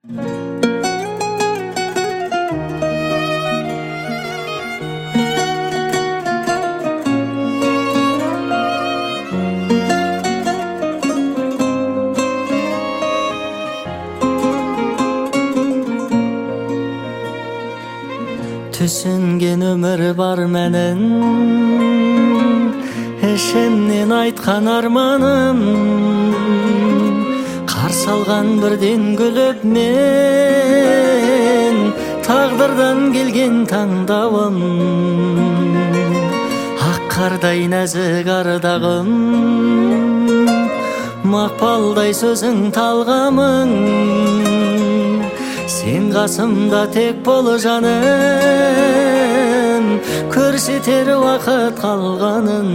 Түсінген өмір бар мәнін, ішімнен айтқан арманым, қарсы алған бірден күліп мен, тағдырдан келген таңдауым, ақ қардай нәзік ардағым, мақпалдай сөзің талғамың, сен қасымда тек бол жаным, көрсетер уақыт қалғанын.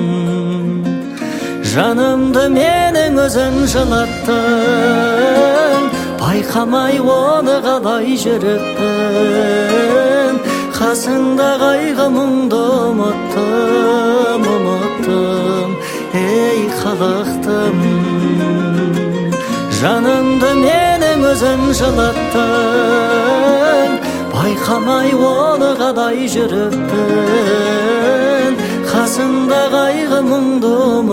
Жанымды менің өзің жылаттың, байқамай оны қалай жүріппін. Қасыңда қайғы мұңды ұмыттым, ей қалықтым. Жанымды менің өзің жылаттың, байқамай оны қалай жүріппін. Қасымда қайғы мұңды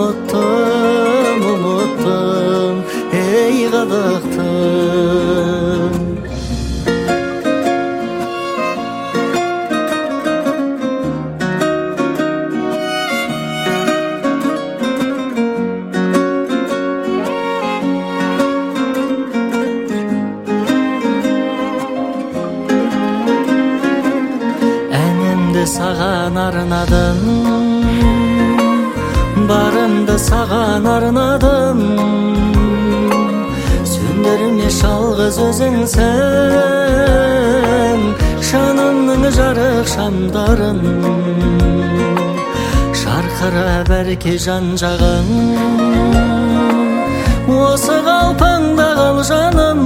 ұмыттым, ей қалықтым. Саған арнадым, барымды саған арнадым, сөндірме жалғыз өзіңсің, жанымның жарық шамдарын. Жарқырап әрке жан-жағың, осы қалпыңда қал жаным,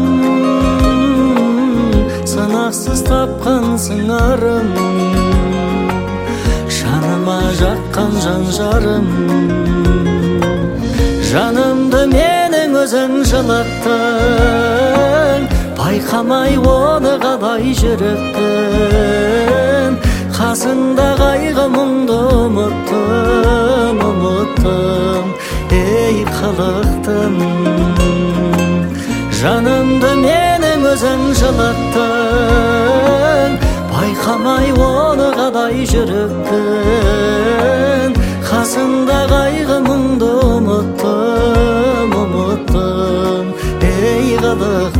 сынақсыз тапқан сыңарым, жаныма жаққан жан жарым. Жанымды менің өзің жылаттың, байқамай оны қалай жүріппін. Қасыңда қайғы мұңды ұмыттым, ей қалықтым. Жанымды менің өзің жылаттың, байқамай оны қалай жүріппін. Қасыңда қайғы мұңды ұмыттым, ей қалықтым.